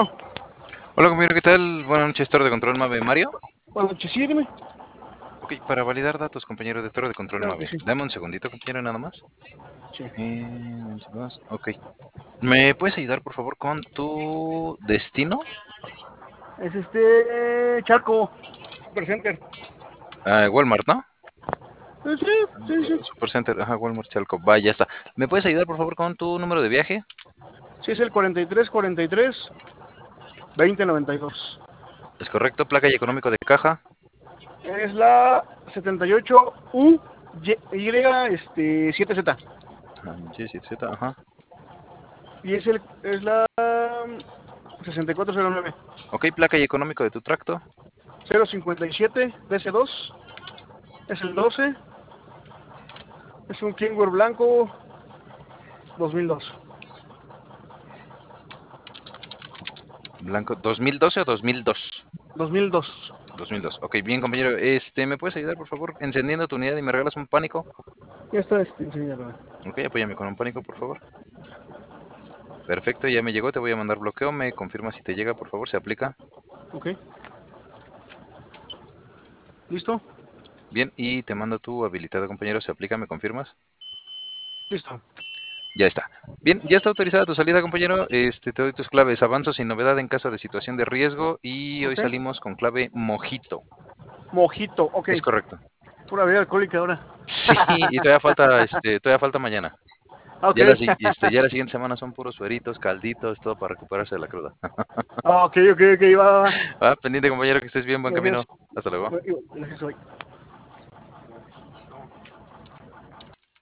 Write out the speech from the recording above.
Bueno, Hola compañero, ¿qué tal? Buenas noches, Torre de Control Mave. ¿Mario? buenas noches, sí, dime. Ok, para validar datos, compañero de Torre de Control Claro que Mave. sí. Dame un segundito, compañero, nada más. Sí. Ok. ¿Me puedes ayudar, por favor, con tu destino? Es Charco, Supercenter. Walmart, ¿no? Sí, sí, sí. Supercenter, ajá, Walmart Chalco. Va, ya está. ¿Me puedes ayudar, por favor, con tu número de viaje? Sí, es el 4343-2092. Es correcto, placa y económico de caja. Es la 78UY7Z. G7Z, ajá. Y es la 6409. Ok, placa y económico de tu tracto. 057 DC2. Es el 12. Es un Kingware blanco 2002. Blanco, ¿2012 o 2002? 2002. 2002. Ok, bien, compañero. ¿Me puedes ayudar, por favor, encendiendo tu unidad y me regalas un pánico? Ya está enseñado. Ok, apóyame con un pánico, por favor. Perfecto, ya me llegó, te voy a mandar bloqueo, me confirma si te llega, por favor, se aplica. Ok. ¿Listo? Bien, y te mando tu habilitado, compañero, se aplica, ¿me confirmas? Listo. Ya está. Bien, ya está autorizada tu salida, compañero. Te doy tus claves. Avanzo sin novedad en caso de situación de riesgo y hoy Ok. salimos con clave mojito. Mojito, ok. Es correcto. Pura bebida alcohólica ahora. Sí, y todavía falta mañana. Ok. Ya la siguiente semana son puros sueritos, calditos, todo para recuperarse de la cruda. Ok, ok, ok, va, va, va. Pendiente, compañero, que estés bien, buen camino. Gracias. Hasta luego. Gracias, hoy.